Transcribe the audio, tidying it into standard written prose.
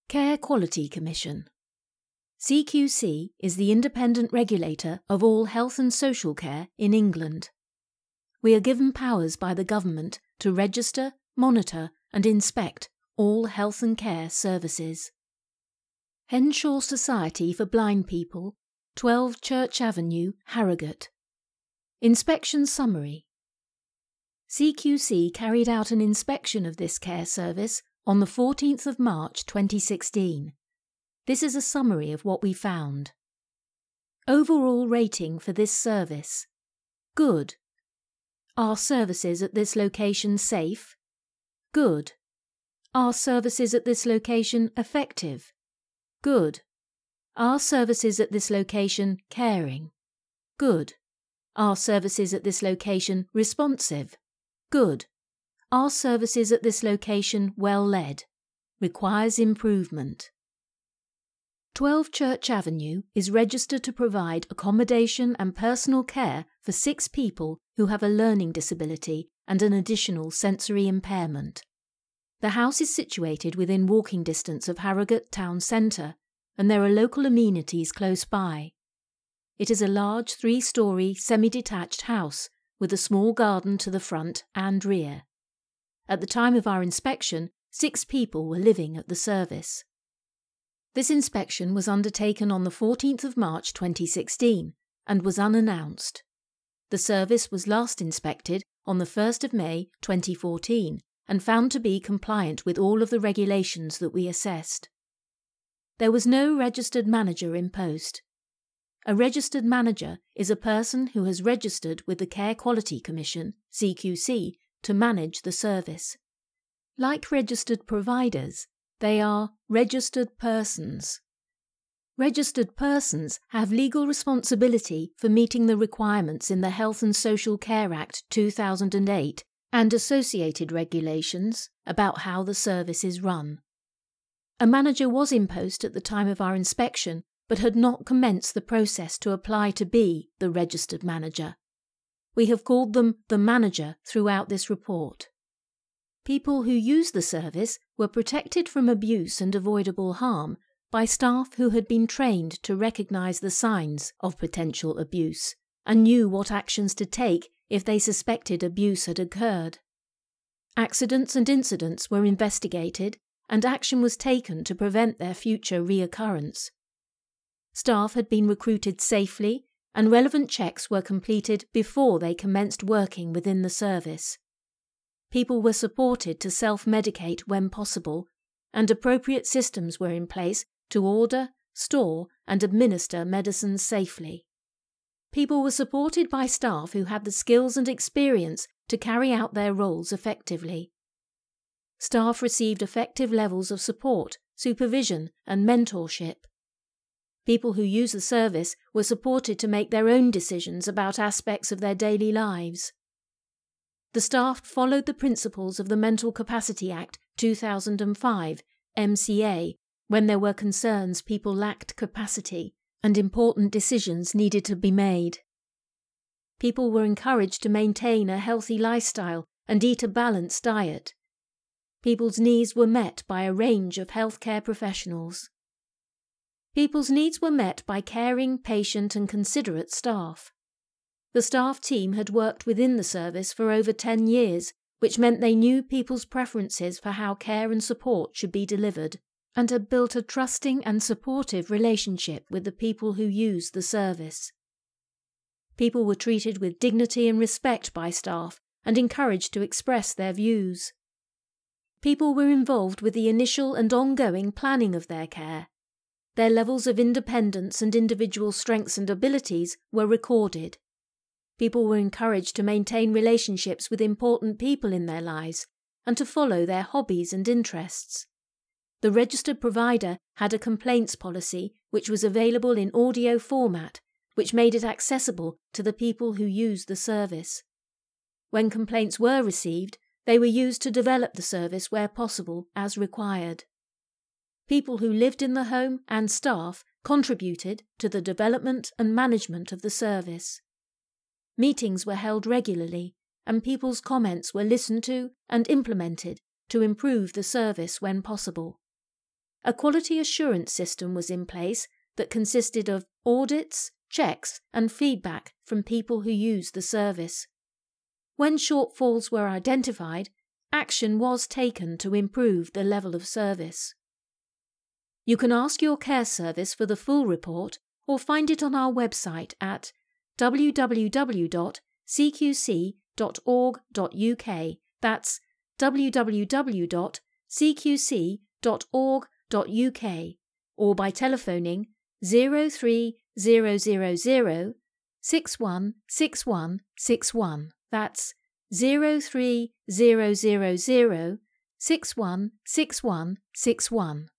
Care Quality Commission. CQC is the independent regulator of all health and social care in England. We are given powers by the government to register, monitor and inspect all health and care services. Henshaw Society for Blind People, 12 Church Avenue, Harrogate. Inspection Summary. CQC carried out an inspection of this care service on the 14th of March 2016. This is a summary of what we found. Overall rating for this service: good. Are services at this location safe? Good. Are services at this location effective? Good. Are services at this location caring? Good. Are services at this location responsive? Good. Are services at this location well led? Requires improvement. 12 Church Avenue is registered to provide accommodation and personal care for 6 people who have a learning disability and an additional sensory impairment. The house is situated within walking distance of Harrogate town centre, and there are local amenities close by. It is a large 3-storey semi-detached house with a small garden to the front and rear. At the time of our inspection, 6 people were living at the service. This inspection was undertaken on the 14th of March 2016 and was unannounced. The service was last inspected on the 1st of May 2014 and found to be compliant with all of the regulations that we assessed. There was no registered manager in post. A registered manager is a person who has registered with the Care Quality Commission, CQC, to manage the service. Like registered providers, they are registered persons. Registered persons have legal responsibility for meeting the requirements in the Health and Social Care Act 2008 and associated regulations about how the service is run. A manager was in post at the time of our inspection, but had not commenced the process to apply to be the registered manager. We have called them the manager throughout this report. People who use the service were protected from abuse and avoidable harm by staff who had been trained to recognise the signs of potential abuse and knew what actions to take if they suspected abuse had occurred. Accidents and incidents were investigated and action was taken to prevent their future reoccurrence. Staff had been recruited safely and relevant checks were completed before they commenced working within the service. People were supported to self-medicate when possible, and appropriate systems were in place to order, store and administer medicines safely. People were supported by staff who had the skills and experience to carry out their roles effectively. Staff received effective levels of support, supervision and mentorship. People who use the service were supported to make their own decisions about aspects of their daily lives. The staff followed the principles of the Mental Capacity Act 2005, MCA, when there were concerns people lacked capacity and important decisions needed to be made. People were encouraged to maintain a healthy lifestyle and eat a balanced diet. People's needs were met by a range of healthcare professionals. People's needs were met by caring, patient and considerate staff. The staff team had worked within the service for over 10 years, which meant they knew people's preferences for how care and support should be delivered, and had built a trusting and supportive relationship with the people who used the service. People were treated with dignity and respect by staff and encouraged to express their views. People were involved with the initial and ongoing planning of their care. Their levels of independence and individual strengths and abilities were recorded. People were encouraged to maintain relationships with important people in their lives and to follow their hobbies and interests. The registered provider had a complaints policy which was available in audio format, which made it accessible to the people who used the service. When complaints were received, they were used to develop the service where possible as required. People who lived in the home and staff contributed to the development and management of the service. Meetings were held regularly, and people's comments were listened to and implemented to improve the service when possible. A quality assurance system was in place that consisted of audits, checks, and feedback from people who used the service. When shortfalls were identified, action was taken to improve the level of service. You can ask your care service for the full report or find it on our website at www.cqc.org.uk. That's www.cqc.org.uk, or by telephoning 03000 616161. That's 03000 616161.